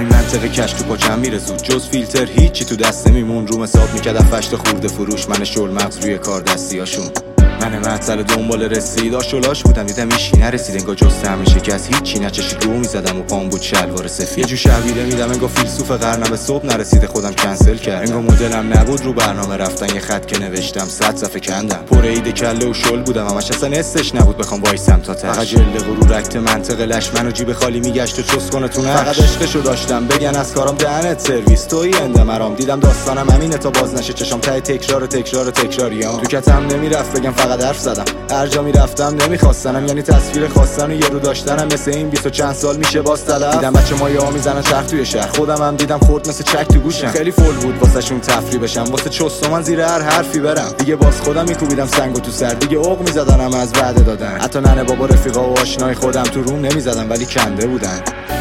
همین منطقه کش تو پاچم میره زود، جز فیلتر هیچی تو دست نمیمون. روم حساب میکردم فشت خورده فروش، من شل مغز روی کار دستیاشون. من معطل دنبال رسید، آشولاش بودم دیدم ایشی نرسید. انگار جسته همیشه که از هیچی نچشی گو میزدم و پام بود شلوار سفید. یه جو شبیده میدم انگار فیلسوف قرنم به صبح نرسیده، خودم کنسل کرد. انگار مدلم نبود رو برنامه رفتن، یه خط که نوشتم 100 صفحه کندم. پر عید کله و شل بودم، همش اصلا استش نبود بخوام وایسم تا ته. فقط جلد غرور رکت منطق لش منو جیب خالی میگشت و چس کنه تو نقش. فقط عشقشو داشتم بگن از کارم دهنت سرویس، تویی انده مرام. دیدم داستانم همینه تا باز نشه چشام ته تکراریام. تو کتم نمیرفت بگم فقط حرف زدم، هر جا میرفتم نمیخواستنم. یعنی تصویر خواستن و یه رو داشتنم مثل این 20 و چند سال میشه باز طلب. دیدم بچه مایه‌ها میزنن چرخ توی شهر، خودم هم دیدم خورد مثل چک تو گوشم. خیلی فول بود واسهشون تفریح بشم، واسه چست من زیر هر حرفی برم. دیگه باز خودم میکوبیدم سنگو تو سر، دیگه عق میزدنم از وعده دادن. حتی ننه بابا رفیقا و آشنای خودم تو روم نمیزدم ولی کنده بودن.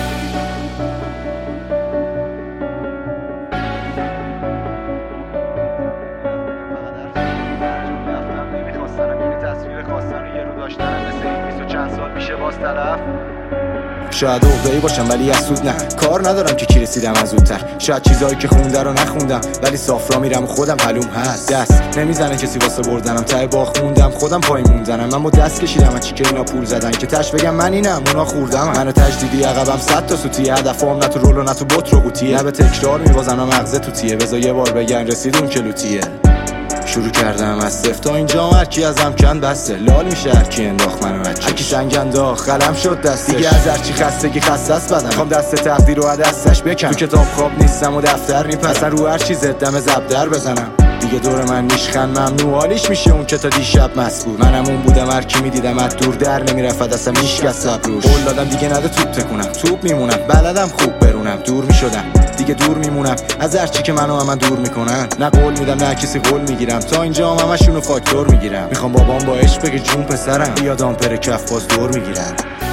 شاید عقده‌ای باشم ولی از سود نه، کار ندارم که کی رسیدم از زودتر. شاید چیزایی که خونده رو نخوندم ولی صاف را میرم و خودم معلوم هست. دست نمیزنه کسی واسه بردنم، ته باخ موندم خودم پای موندنم. من با دست کشیدم از چی که اینا پول زدن که تش بگم من اینم اونا خوردم. منو تجدیدی عقبم 100 تا سوتی، هدفم نه تو رول و نه تو بوت رو قوطیه. نه به تکرار میوازن و مغزه تو تیه، بذار یه بار بگن رسیدون که لوتیه. شروع کردم از صفر تا اینجا، هر کی ازم کند بسته. لال میشه هر کی انداخت منو بچه، هر کی سنگ انداخت قلم شد دستش. دیگه از هر چی خستگی خسته است بدنم، خوام دست تقدیر رو از دستش بکنم. تو کتاب خواب نیستم و دفتر میپسن، رو هر چیز دم زبدر بزنم. دیگه دور من نیشخن ممنوع، حالیش میشه اون که تا دیشب مسئول. منم اون بودم هر کی میدیدم از دور در نمیرفت اصلا هیچکس صبروش. قول دادم دیگه نده توپ تکونم، توپ میمونم بلدم خوب برونم. دور میشدم دیگه دور میمونم از هر چی که منو دور میکنن. نه قول میدم نه کسی قول میگیرم، تا اینجا همشونو فاکتور میگیرم. میخوام بابام با عشق بگه جون پسرم، بیاد آمپر کف باز دور میگیرم.